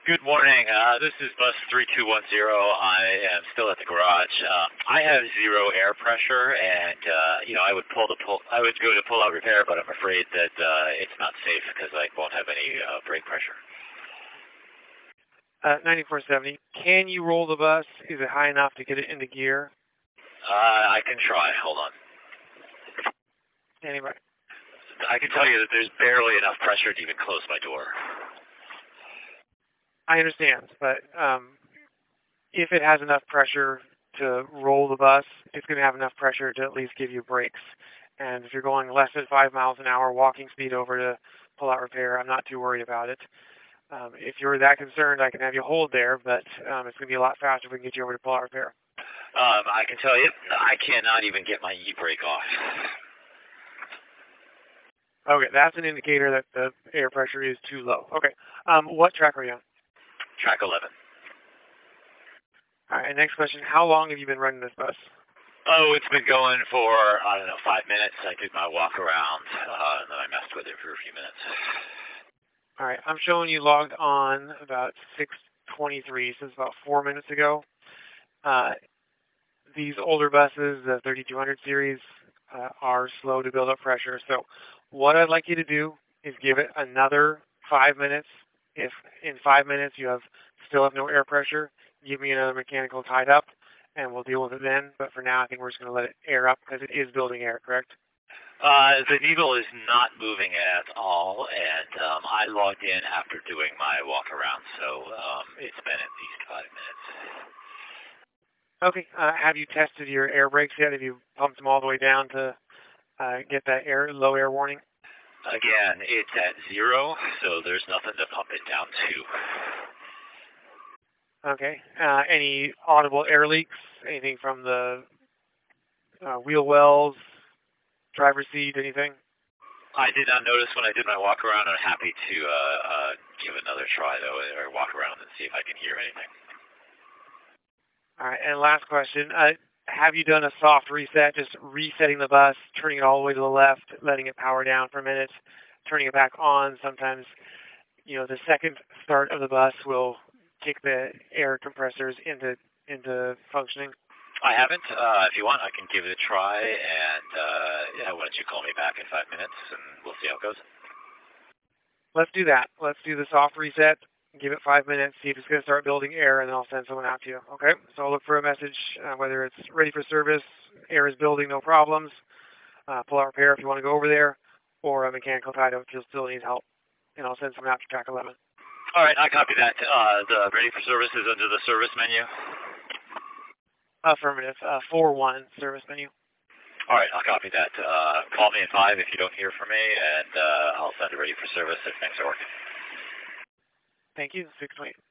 Good morning. This is bus 3210. I am still at the garage. I have zero air pressure, and I would I would go to pull out repair, but I'm afraid that it's not safe because I won't have any brake pressure. 9470. Can you roll the bus? Is it high enough to get it into gear? I can try. Hold on. Standing by. I can tell you that there's barely enough pressure to even close my door. I understand, but if it has enough pressure to roll the bus, it's going to have enough pressure to at least give you brakes. And if you're going less than 5 miles an hour walking speed over to pull out repair, I'm not too worried about it. If you're that concerned, I can have you hold there, but it's going to be a lot faster if we can get you over to pull out repair. I can tell you, I cannot even get my e-brake off. Okay, that's an indicator that the air pressure is too low. Okay, what track are you on? Track 11. All right, next question. How long have you been running this bus? Oh, it's been going for, 5 minutes. I did my walk around, and then I messed with it for a few minutes. All right, I'm showing you logged on about 6:23, so it's about 4 minutes ago. These older buses, the 3200 series, are slow to build up pressure. So what I'd like you to do is give it another 5 minutes. If in 5 minutes you still have no air pressure, give me another mechanical tied up, and we'll deal with it then. But for now, I think we're just going to let it air up because it is building air, correct? The needle is not moving at all, and I logged in after doing my walk around, so it's been at least 5 minutes. Okay. Have you tested your air brakes yet? Have you pumped them all the way down to get that low air warning? Again, it's at 0, so there's nothing to pump it down to. Okay. Any audible air leaks? Anything from the wheel wells, driver's seat, anything? I did not notice when I did my walk around. I'm happy to give another try, though, or walk around and see if I can hear anything. All right. And last question. Have you done a soft reset, just resetting the bus, turning it all the way to the left, letting it power down for a minute, turning it back on? Sometimes, the second start of the bus will kick the air compressors into functioning. I haven't. If you want, I can give it a try, and why don't you call me back in 5 minutes, and we'll see how it goes. Let's do that. Let's do the soft reset. Give it 5 minutes, see if it's going to start building air, and then I'll send someone out to you. Okay? So I'll look for a message, whether it's ready for service, air is building, no problems, pull out repair if you want to go over there, or a mechanical tie-up if you still need help. And I'll send someone out to track 11. All right, I copy that. The ready for service is under the service menu? Affirmative. 4-1 service menu. All right, I'll copy that. Call me at 5 if you don't hear from me, and I'll send it ready for service if things are working. Thank you. 628.